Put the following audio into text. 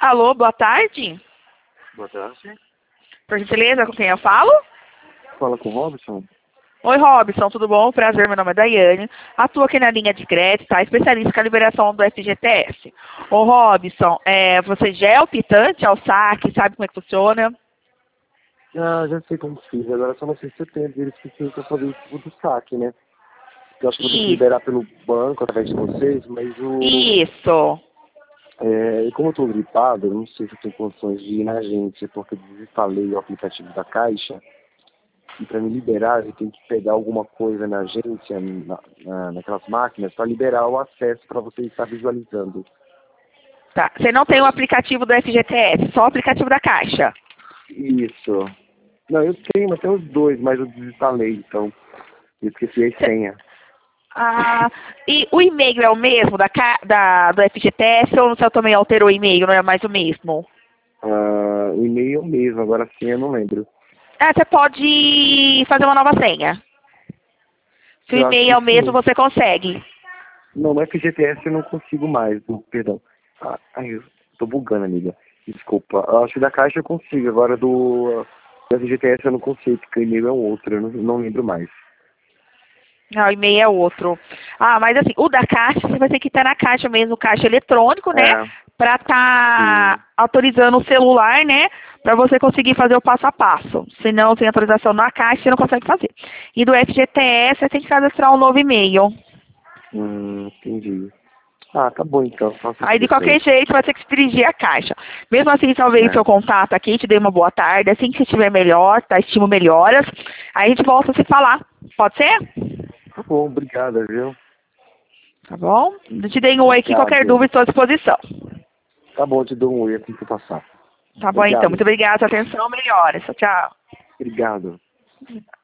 Alô, boa tarde. Boa tarde. Por gentileza, com quem eu falo? Fala com o Robson. Oi, Robson, tudo bom? Prazer, meu nome é Daiane. Atuo aqui na linha de crédito, tá? Especialista com a liberação do FGTS. Ô, Robson, você já é optante ao saque, sabe como é que funciona? Ah, já sei como fiz. Agora só não sei se eu tenho verificação para fazer o tipo do saque, né? Eu acho que vou ter que liberar pelo banco através de vocês, mas Isso. como eu estou gripado, eu não sei se eu tenho condições de ir na agência, porque eu desinstalei o aplicativo da Caixa. E para me liberar, eu tenho que pegar alguma coisa na agência, naquelas máquinas, para liberar o acesso para você estar visualizando. Tá. Você não tem o aplicativo do FGTS, só o aplicativo da Caixa. Isso. Não, eu tenho, mas tem os dois, mas eu desinstalei, então eu esqueci a senha. Ah, e o e-mail é o mesmo do FGTS ou você também alterou o e-mail, não é mais o mesmo? O e-mail mesmo, agora a senha eu não lembro. Você pode fazer uma nova senha. Se o Eu acho e-mail que é o mesmo, sim. você consegue. Não, no FGTS eu não consigo mais, perdão. Eu tô bugando, amiga. Desculpa. Eu acho que da Caixa eu consigo, agora do FGTS eu não consigo, porque o e-mail é um outro, eu não lembro mais. Não, o e-mail é outro. Ah, mas assim, o da Caixa, você vai ter que estar na Caixa mesmo, Caixa eletrônico, né? Pra estar autorizando o celular, né? Pra você conseguir fazer o passo a passo. Se não tem autorização na Caixa, você não consegue fazer. E do FGTS, você tem que cadastrar um novo e-mail. Entendi. Ah, tá bom então. Aí, de qualquer jeito, vai ter que se dirigir à Caixa. Mesmo assim, talvez o seu contato aqui, te dê uma boa tarde. Assim que você estiver melhor, tá? Estimo melhoras. Aí a gente volta a se falar. Pode ser? Tá bom, obrigada, viu? Tá bom? Eu te dei um oi aqui, qualquer dúvida, estou à disposição. Tá bom, te dou um oi assim que eu passar. Tá bom, então. Muito obrigada pela atenção. Melhoras. Tchau. Obrigado.